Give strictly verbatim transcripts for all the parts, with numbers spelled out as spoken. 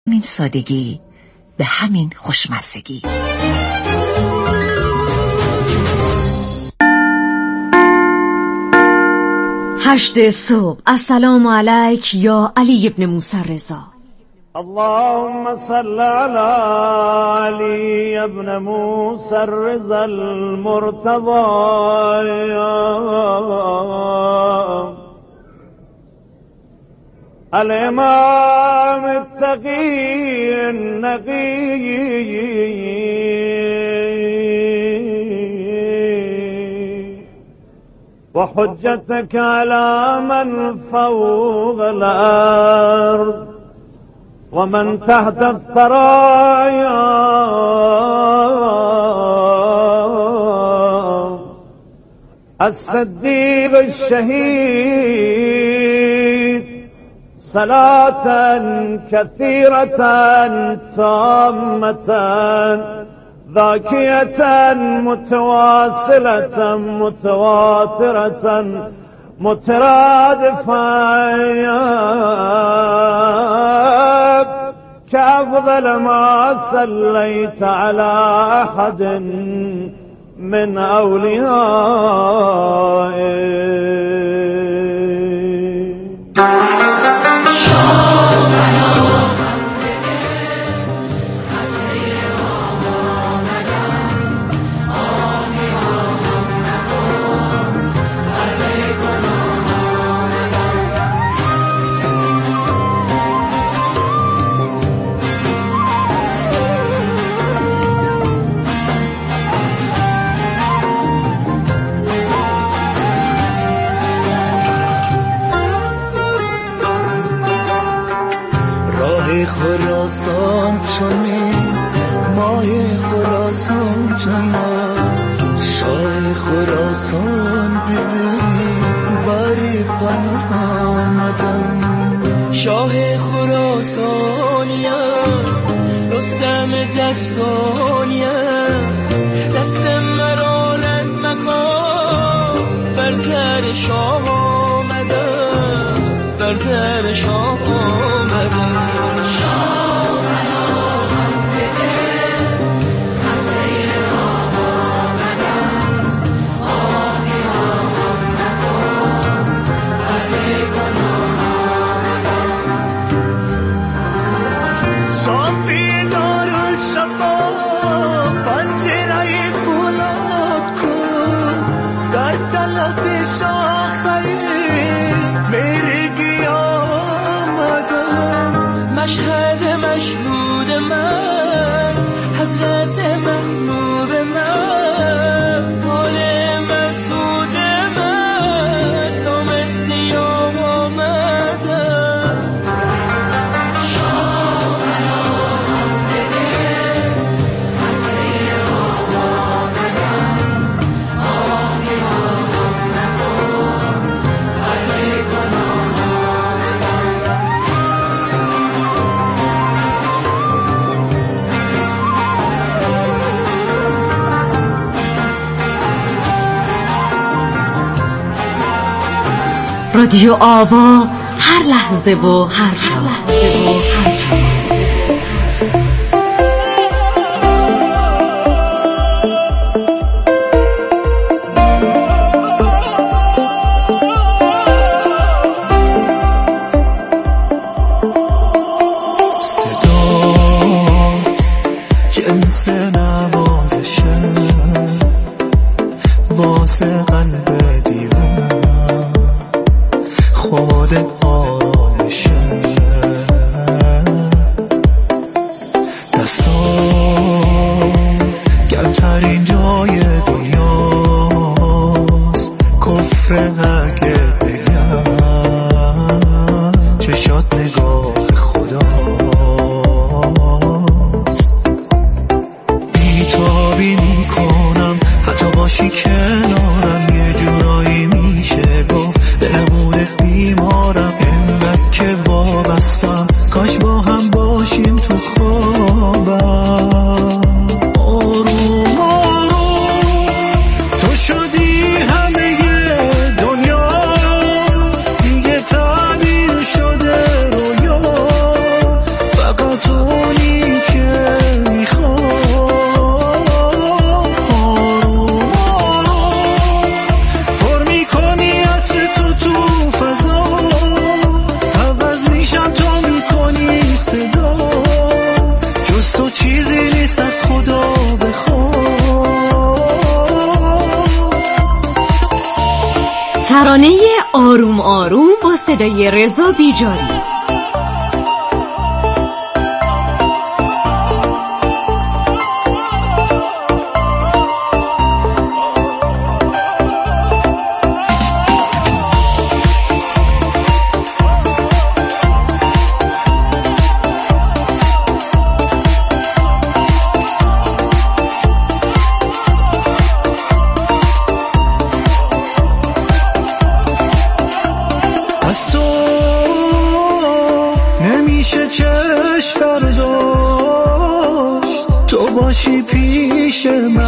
همین سادگی، به همین خوشمزگی. هشت صبح. السلام علیک یا علی ابن موسی رضا. اللهم صل على علی ابن موسی رضا المرتضى الامام التقی النقی وحجتك على من فوق الأرض ومن تحت الثرايا الصديق الشهيد صلاة كثيرة تامة ذاكية متواصلة متواترة مترادفة كأفضل ما صليت على أحد من أوليائه. خراسان چونه ماه خراسان چونه شاه خراسان ببین باری پناه آمدم شاه خراسانیم رستم دستانیم دست مرالت مکان بر در شاه آمدم بر در شاه آمدم مشهد مشهود من حضرت محبوب من حال مسعود من نام سیاه آمدم شاه قرارم بده حسین آمدم آهی آهم نکن علی کنم رادیو آوا، هر لحظه و هر جا. صدات جنس نوازشه واسه قلب دیوانه خود آرامشه دستات گرمترین جای دنیاست کفر اگه بگم چشات نگاه خداست بیتابی میکنم حتی باشی کنارم یه جورایی ترانه آروم آروم با صدای رضا بیجاری. از تو نمیشه چشم برداشت، تو باشی پیش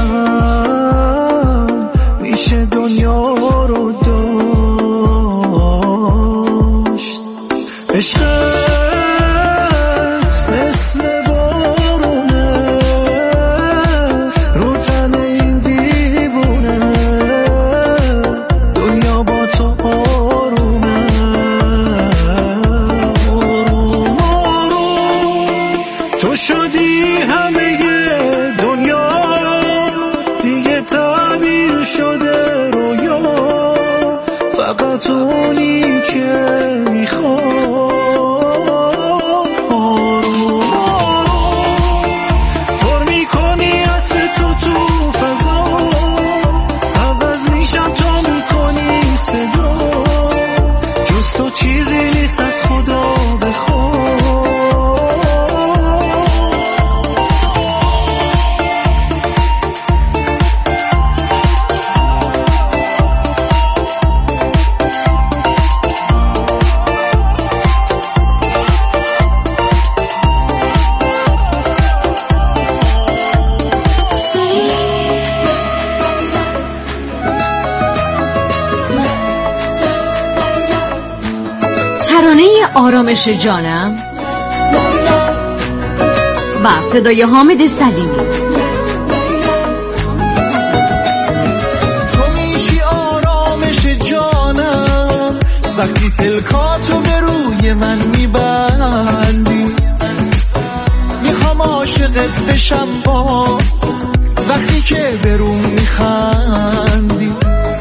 من میشه دنیا رو داشت. عشقت مثل بارونه رو تن این دیوونه، دنیا با تو آرومه. آروم آروم تو شدی همه دنیا، دیگه تعبیر شده رویا، فقط اونی که میخوام. تو چیزی نیست از خدا بخوام. ترانه آرامش جانم با صدای حامد سلیمی. تو میشی آرامش جانم وقتی پلکاتو به روی من میبندی، میخوام عاشقت بشم با وقتی که به روم میخندی.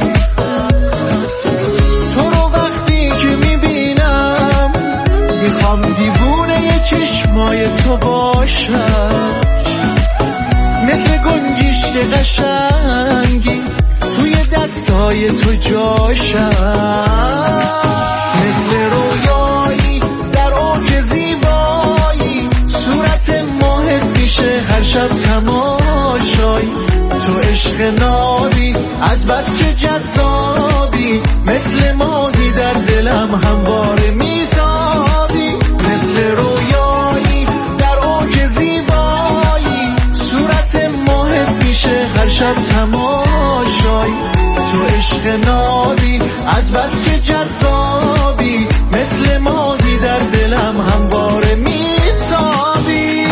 میخوام دیوونه ی چشمای تو باشم، مثل گنجشک قشنگی توی دستای تو جاشم، مثل رویایی در اوج زیبایی صورت ماهت میشه هر شب تماشایی. تو عشق نابی از بس که جذابی، مثل ماهی در دلم همواره میتابی، مثل رویایی در اوج زیبایی صورت ماهت میشه هر شب تماشایی. تو عشق نابی از بس که جذابی، مثل ماهی در دلم همواره میتابی.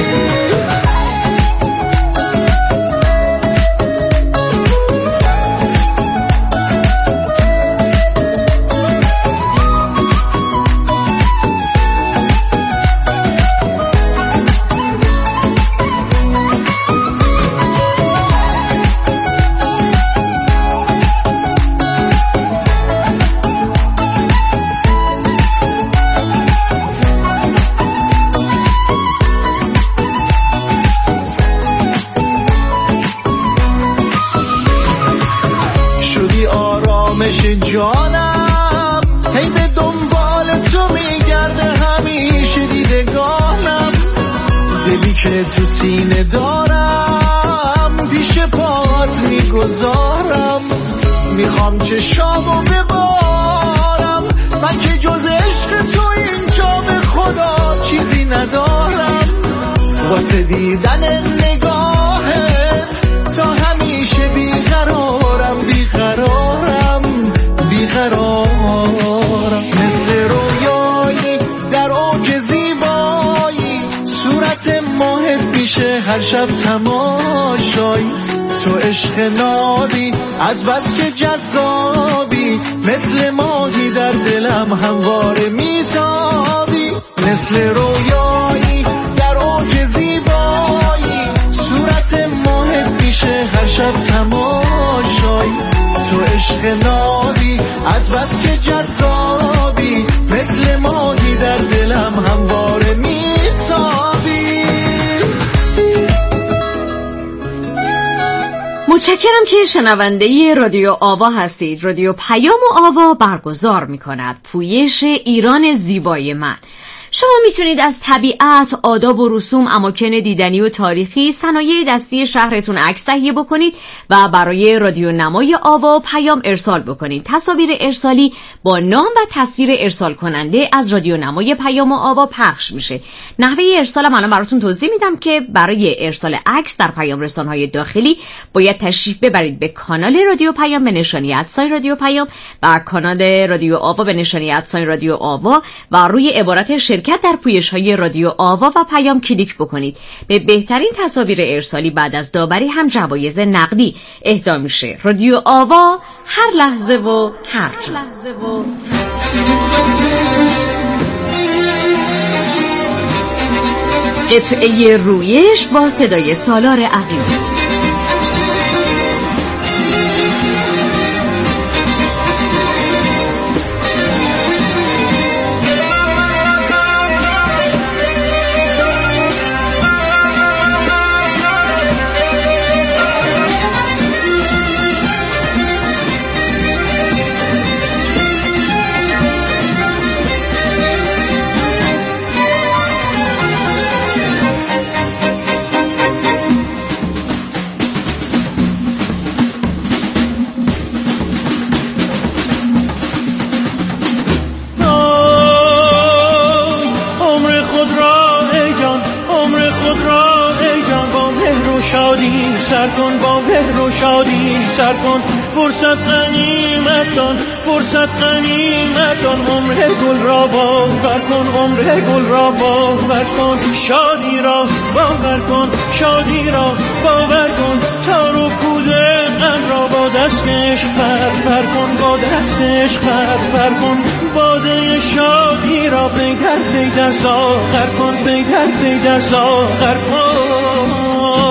آرامش جانم، هی به دنبال تو میگرده همیشه دیدگانم، دلی که تو سینه دارم پیش پات میگذارم. میخوام چشامو ببارم، من که جز عشق تو اینجا به خدا چیزی ندارم. واسه دیدن نگاهت تا همیشه بیقرارم بیقرارم بیقرارم، مثل رویایی در اوج زیبایی صورت ماهت میشه هر شب تماشایی. تو عشق نابی از بس که جذابی، مثل ماهی در دلم همواره میتابی، مثل رویایی در اوج زیبایی صورت ماهت میشه هر شب تماشایی. تو عشق نابی از بس که جذابی مثل ماهی در دلم همواره میتابی. متشکرم که شنونده رادیو آوا هستید. رادیو پیام و آوا برگزار می کند پویش ایران زیبای من. شما میتونید از طبیعت، آداب و رسوم، اماکن دیدنی و تاریخی، صنایع دستی شهرتون عکس تهیه بکنید و برای رادیو نمای آوا پیام ارسال بکنید. تصاویر ارسالی با نام و تصویر ارسال کننده از رادیو نمای پیام آوا پخش میشه. نحوه ارسالم الان براتون توضیح میدم که برای ارسال عکس در پیام رسانه‌های داخلی باید تشریف ببرید به کانال رادیو پیام به نشانی ادساین رادیو پیام و کانال رادیو آوا به نشانی ادساین رادیو آوا و روی عبارت شرکت در پویش‌های رادیو آوا و پیام کلیک بکنید. به بهترین تصاویر ارسالی بعد از داوری هم جوایز نقدی اهدا میشه. رادیو آوا هر لحظه و هر جا. قطعه رویش با صدای سالار عقیلی. سر کن با مهر و شادی سر کن، فرصت غنیمت دان، فرصت غنیمت دان، عمر گل را باور کن، عمر گل را باور کن، شادی را باور کن، شادی را باور کن، تار و پود غم را با دستش پر پر کن، با دستش پر پر کن، باده شادی را پیدر پیدر ساغر کن، پیدر پیدر ساغر کن.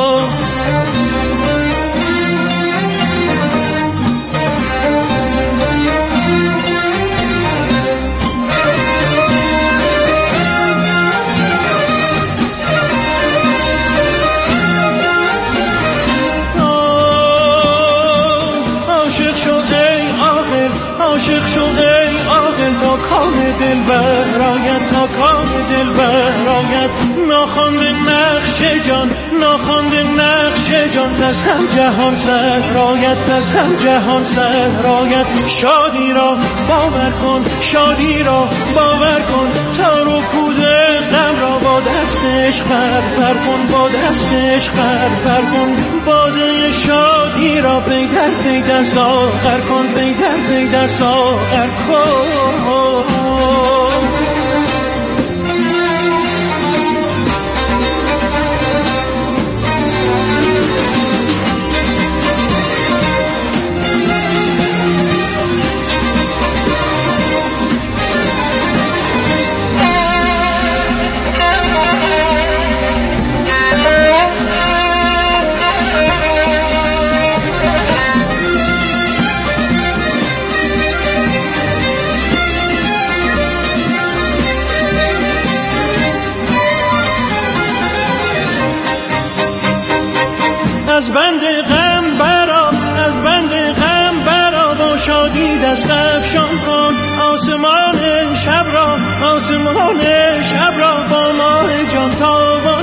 عاشق شو ای عاقل تا کام دل برایت، تا کام دل برایت، ناخوانده نقش جان، ناخوانده نقش جان، از هم جهان صحرایت، از هم جهان صحرایت، شادی را باور کن، شادی را باور کن، تار و پود غم را با دستش پر پر کن، با دستش پر پر کن، باده شادی را پیدر پیدر ساغر کن، پیدر پیدر ساغر کن. از بند غم برا، از بند غم برا، با شادی دست افشان کن، آسمان شب را، آسمان شب را با ماه جان تابان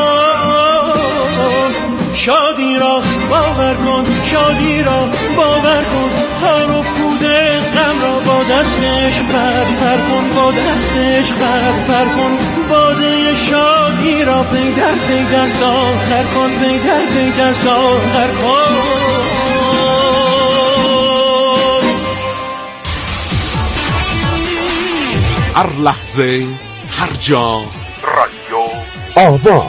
کن، شادی را باور کن، شادی را باور کن، تار و پود غم را با دستش پر پر کن، با دستش پر پر کن، باده شادی را پیدر پیدر ساغر کن، پیدر پیدر ساغر کن. هر لحظه هر جا رادیو آوا.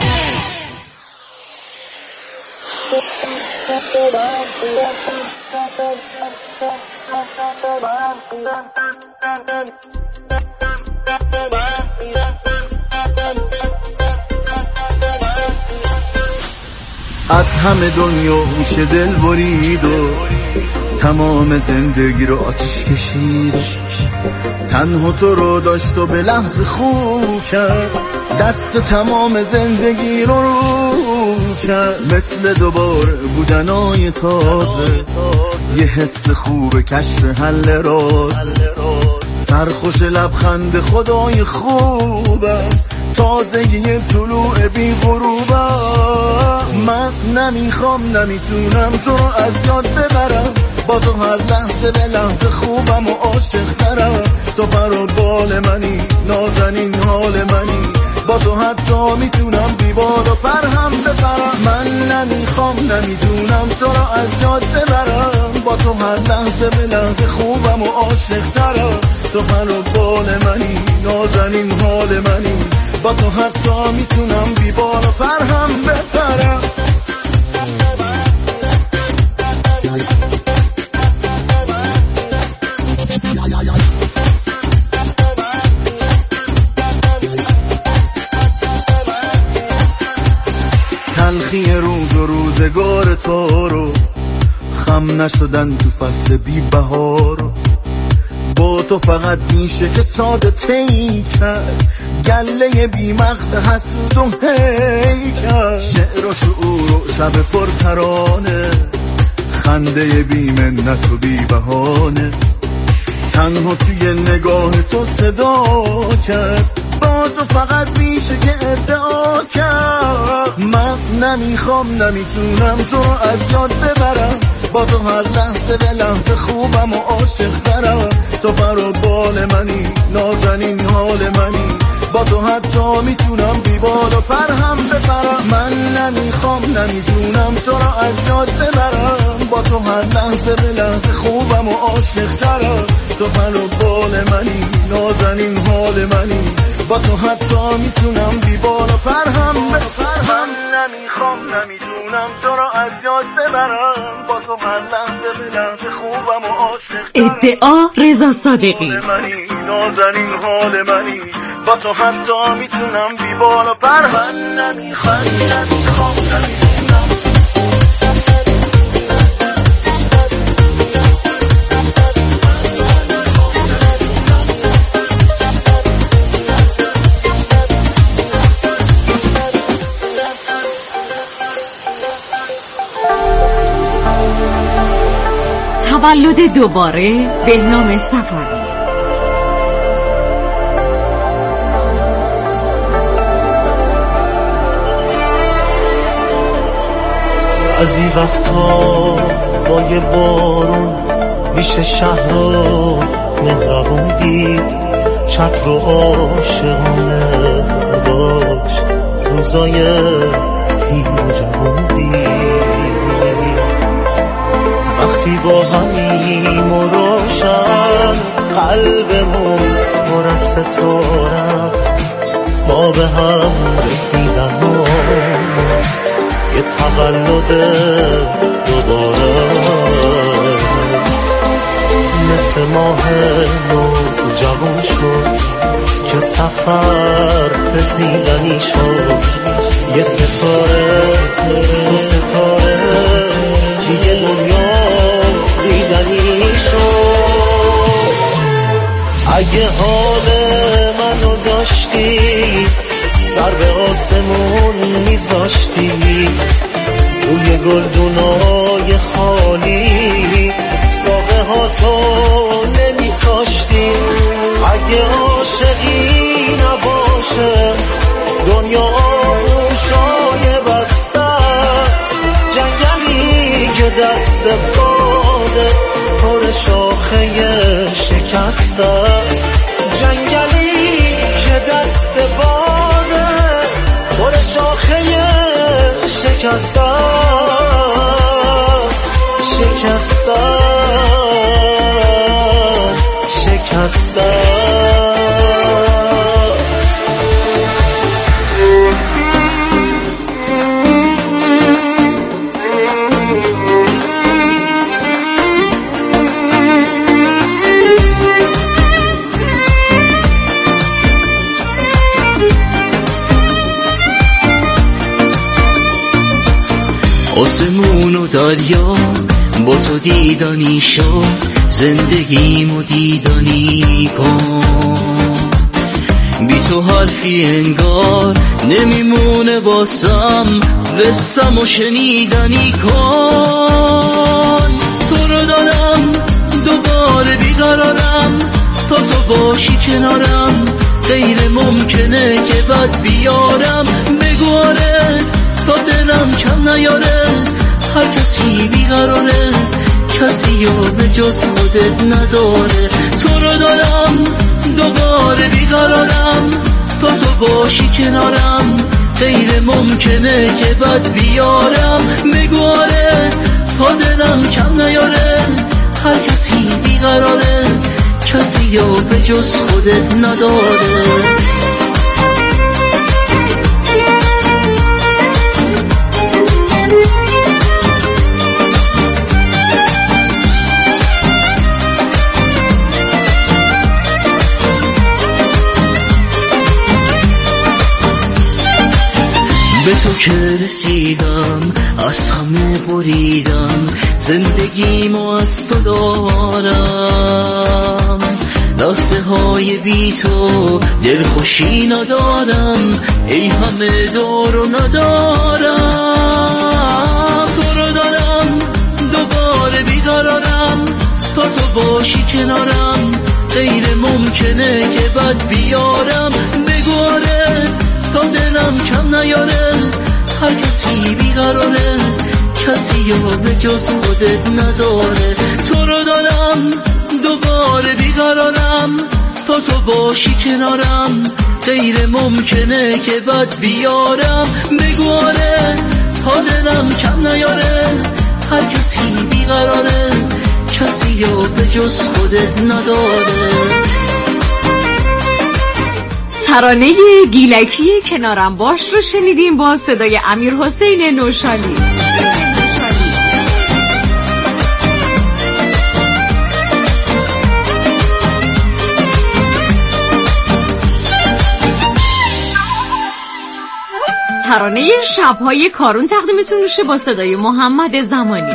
از همه دنیا میشه دل برید و تمام زندگی رو آتیش کشید. تنها تو رو داشت و به لحظه خوب کرد، دست تمام زندگی رو رو کرد. مثل دوباره بودنای تازه، یه حس خوب کشف حل راز. سرخوش لبخند خدای خوبه، تازه یه طلوع بی غروبه. من نمیخوام نمیتونم تو رو از یاد ببرم، با تو هر لحظه به لحظه خوبم و عاشق ترم. تو پر و بال منی، نازنین حال منی، با تو حتی میتونم بیبار و پر هم بپرم. من نمیخوام نمیتونم تو رو از یاد ببرم، با تو هر لحظه به لحظه خوبم و عاشق ترم. تو پر و بال منی، نازنین حال منی، با تو حتی میتونم بیبار و پر هم بپرم. تلخی روز و روزگار تو رو، خم نشدن تو فصل بی بهار. با تو فقط میشه که ساده تی کرد، گله بی مغز حسود و هی کرد. شعر و شعور و شب پر ترانه، خنده بی منت و بی بهانه. تنها توی نگاه تو صدا کرد، با تو فقط میشه که ادعا کرد. من نمیخوام نمیتونم تو از یاد ببرم، با تو هر لحظه به لحظه خوبم و عاشق ترم. تو پر و بال منی، نازنین حال منی، با تو حتی میتونم بیبال و پر هم بپرم. من نمیخوام نمیتونم تو رو از یاد ببرم، با تو هر لحظه به لحظه خوبم و عاشق ترم. تو پر و بال منی، نازنین حال منی، با تو حتی میتونم بیبال و پر هم بپرم. من نمیخوام نمیتونم تو رو از یاد ببرم، با تو هر لحظه به لحظه خوبم و عاشق ترم. ادعا رضا صادقی. نازنین حال منی، با تو حتی میتونم بیبال و پر. من نمیخوام نمیخوام نمیتونم. تولد دوباره بهنام صفوی. از این وقتا با یه بارون میشه شهر رو مهربون دید، چتر و عاشقانه داشت روزای پیر و جوون دید. وقتی با همیم و روشن قلبمون پر از ستاره است، ما به هم رسیدن و یه تولد دوباره مثل ماه نو جوان شد که سفر رسیدنی شد. یه ستاره دو ستاره دیگه دنیا دیدنی شد. اگه حال منو داشتی سر به آسمون میذاشتی، روی گلدونای خالی ساقه ها تو نمی کاشتی. اگه عاشقی نباشه دنیا آغوشای بستت، جنگلی که دست باده پر شاخه شکستت، جنگلی که دست باده پر شاخه شکستت شکستت شکستت. آسمون و دریا با تو دیدانی شد، زندگیمو دیدانی کن. بی تو حرفی انگار نمیمونه باسم، قصم و شنیدنی کن. تو رو دارم دوباره بیقرارم، تا تو باشی کنارم غیر ممکنه که بد بیارم. بگو آره تا دلم کم نیاره، هر کسی بیقراره کسی رو به جز خودت نداره. تو رو دارم دوباره بیقرارم، تا تو باشی کنارم غیر ممکنه که بد بیارم. بگو آره تا دلم کم نیاره، هر کسی بیقراره کسی رو به جز خودت نداره. به تو که رسیدم از همه بریدم، زندگیمو از تو دارم. لحظه های بی تو دل خوشی ندارم، ای همه دارو ندارم. تو رو دارم دوباره بیقرارم، تا تو باشی کنارم غیر ممکنه که بد بیارم. بگو آره تا دلم کم نیاره، هر کسی بیقراره کسی رو به جز خودت نداره. تو رو دارم دوباره بیقرارم، تا تو باشی کنارم غیر ممکنه که بد بیارم. بگو آره تا دلم کم نیاره، هر کسی بیقراره کسی رو به جز خودت نداره. ترانه گیلکی کنارم باش رو شنیدیم با صدای امیرحسین نوشالی. ترانه شب‌های کارون تقدیمتون میشه با صدای محمد زمانی.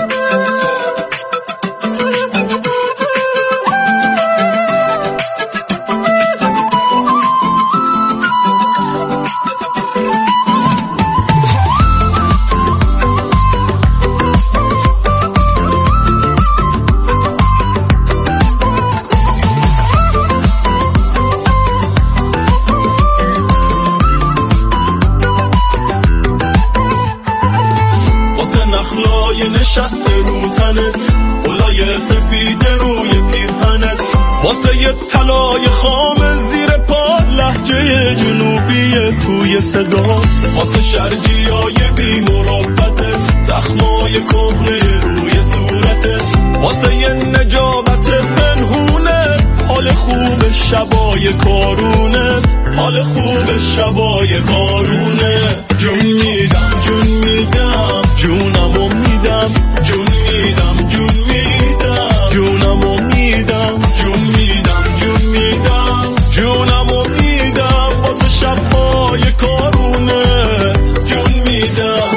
نشسته رو تنت، بلای سفید روی پیرهنت، واسه یه طلای خام زیر پا، لهجه جنوبی توی صدا، واسه شرجیای بی مربتت، زخمای کهنه روی صورتت، واسه یه نجابت پنهونت، حال خوب شبای کارونت، حال خوب شبای کارونت. جون میدم جون میدم جونمو میدم، جون میدم جون میدم جونمو میدم، جون میدم جون میدم جونمو میدم، واسه شبای کارونت جون میدم.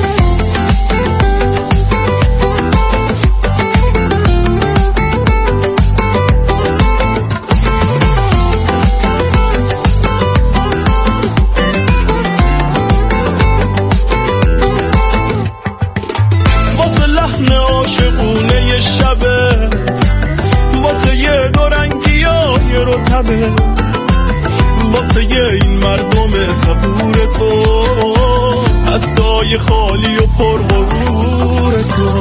واسه این مردم صبور تو، از دای خالی و پر غرور تو،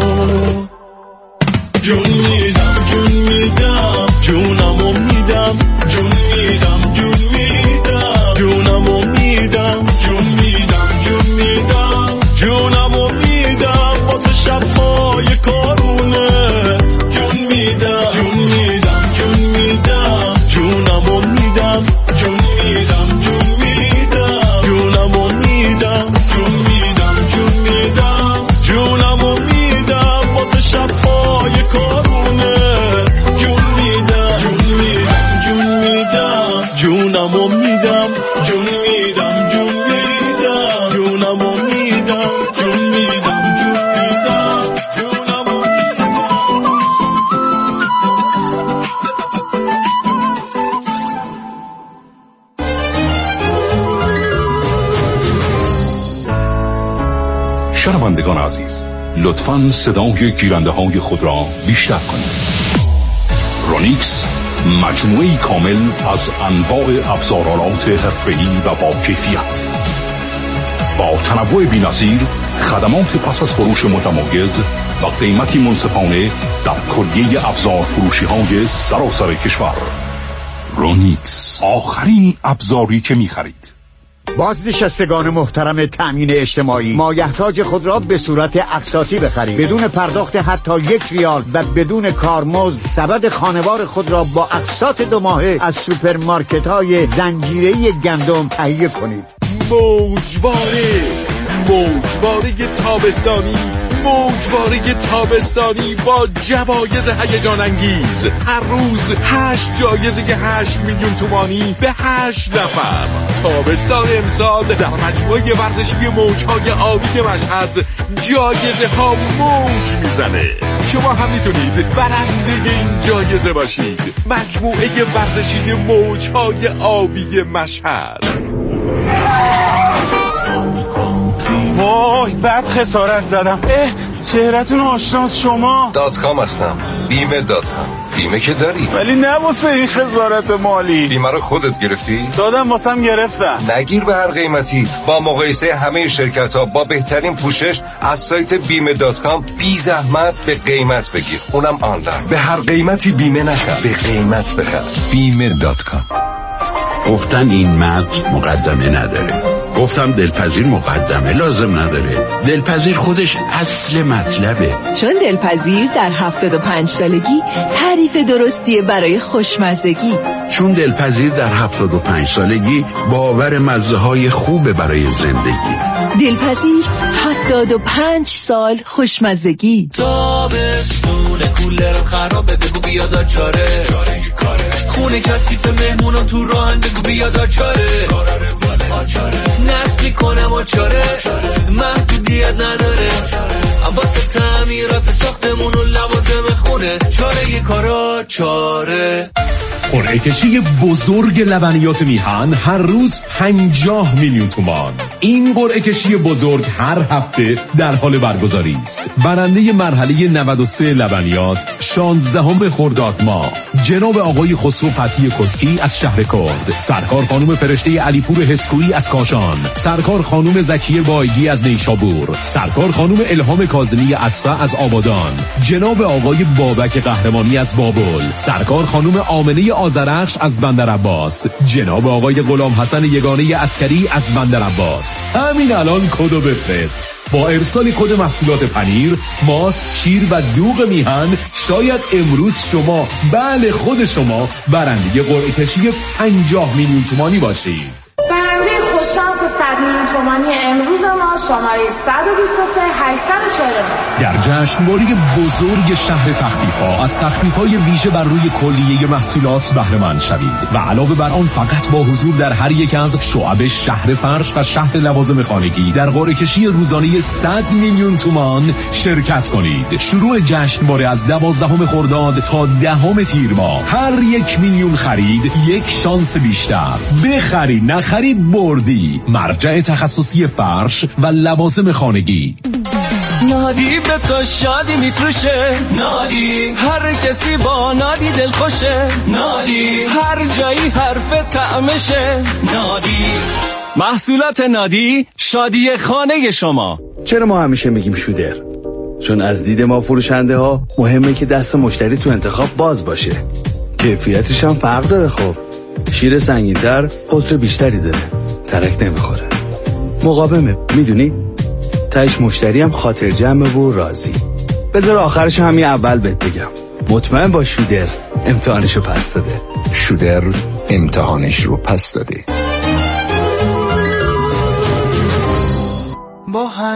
جون میدم جون میدم جونمو میدم، جون میدم جون میدم جونمو میدم، جون میدم جون میدم جونمو میدم، واسه شبهای کارونت جون میدم، جون میدم جون میدم جونمو میدم، جون میدم جون میدم جونمو میدم، جون میدم جون میدم جونمو میدم، واسه شبهای کارونه شنوندگان عزیز، لطفاً صدای گیرنده های خود را بیشتر کنید. رونیکس مجموعه‌ای کامل از انواع ابزارالات حرفه‌ای و با کیفیت، با تنوع بی‌نظیر، خدمات پس از فروش متمایز و قیمتی منصفانه در کلیه ابزار فروشی های سراسر کشور. رونیکس، آخرین ابزاری که می‌خرید. بازنشستگان محترم تأمین اجتماعی، مایحتاج خود را به صورت اقساطی بخرید بدون پرداخت حتی یک ریال و بدون کارمزد. سبد خانوار خود را با اقساط دو ماهه از سوپرمارکت های زنجیره‌ای گندم تهیه کنید. موجواره موجواره تابستانی موجواره تابستانی با جوایز هیجان انگیز. هر روز هشت جایزه هشت میلیون تومانی به هشت نفر. تابستان امسال در مجموعه ورزشی موجهای آبی مشهد جایزه ها موج میزنه. شما هم میتونید برنده این جایزه باشید. مجموعه ورزشی موجهای آبی مشهد. وای بعد خسارت زدم. اه چهرتون آشناس شما. دات کام هستم. بیمه دات کام. بیمه که داری ولی نه واسه این خسارت مالی. بیمه رو خودت گرفتی؟ دادم واسم گرفتم. نگیر به هر قیمتی. با مقایسه همه شرکت ها با بهترین پوشش از سایت بیمه دات کام بی زحمت به قیمت بگیر، اونم آنلاین. به هر قیمتی بیمه نخر، به قیمت بخر. بیمه دات کام. گفتن این متن مقدمه نداره. گفتم دلپذیر مقدمه لازم نداره. دلپذیر خودش اصل مطلبه. چون دلپذیر در هفتاد و پنج سالگی تعریف درستیه برای خوشمزگی. چون دلپذیر در هفتاد و پنج سالگی باور مزه های خوبه برای زندگی. دلپذیر هفتاد و پنج سال خوشمزگی. تابستون کولرم خرابه بگو بیاد چاره. خونه کثیف مهمونم تو راهن بگو بیاد چاره. نصب میکنم آچاره محدودیت نداره. واسه تعمیرات ساختمون و لوازم خونه چاره یه کارا چاره. قرعه کشی بزرگ لبنیات میهن هر روز پنجاه میلیون تومان. این قرعه کشی بزرگ هر هفته در حال برگزاری است. برنده مرحله نود و سه لبنیات شانزدهم خرداد ماه جناب آقای خسرو فتحی کتکی از شهر کرد، سرکار خانم فرشته علیپور حسکویی از کاشان، سرکار خانم زکیه بایگی از نیشابور، سرکار خانم الهام کاظمی اصفه از آبادان، جناب آقای بابک قهرمانی از بابل، سرکار خانم آمنه آذرخش از بندر عباس، جناب آقای غلام حسن یگانه عسکری از بندر عباس. همین الان کدو بفرست. با ارسال کد محصولات پنیر، ماست، شیر و دوغ میهن شاید امروز شما، بله خود شما، برنده قرعه کشی پنجاه میلیون تومانی باشید. برنده خوششانس صد میلیون تومانی امروز ما شماره صد و بیست و سه هشتصد و چهل و نه در جشنواره بزرگ شهر تخفیف‌ها از تخفیف‌های ویژه بر روی کلیه محصولات بهره مند شوید و علاوه بر آن فقط با حضور در هر یک از شعب شهر فرش و شهر لوازم خانگی در قرعه کشی روزانه صد میلیون تومان شرکت کنید. شروع جشنواره از دوازدهم خرداد تا دهم تیر ماه. هر یک میلیون خرید یک شانس بیشتر. بخری نخری بردی. مرجع تخصصی فرش و لوازم خانگی. نادی به تو شادی میفروشه. نادی هر کسی با نادی دل خوشه. نادی هر جایی حرف طعمشه. نادی محصولات نادی شادی خانه شما. چرا ما همیشه میگیم شودر؟ چون از دید ما فروشنده ها مهمه که دست مشتری تو انتخاب باز باشه. کیفیتش هم فرق داره. خب شیر سنگین‌تر خسر بیشتری داره، ترک نمیخوره، مقاومه، میدونی؟ تهش مشتری هم خاطر جمع و راضی. بذار آخرش همین اول بهت بگم، مطمئن با شودر امتحانشو پس داده. شودر امتحانش رو پس داده. با